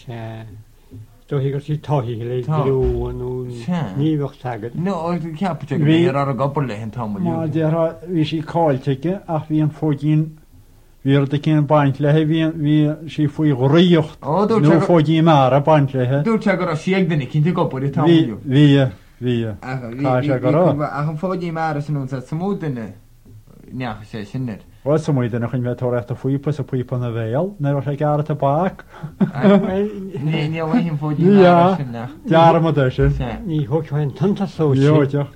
Do hi got si tohi le blue no ni vach tagget. No, I can't check me ar a gobble hen Tom. Ma der vi si calltike ach vi en fodin vi er de ken baintle vi si foi riocht. No fodin mar a baintle. Du check ar sieg den ik inte go på det Tom. Vi. Ach fodin mar så nu så smooden. Ja, se sinnet. Wat so moeite nog in met hoor echt foi pas op op na veil. Nou was ik aan te baak. Nee, we hem fodin mar. Ja, maar dus. Ni hoek hen tanta so. Ja.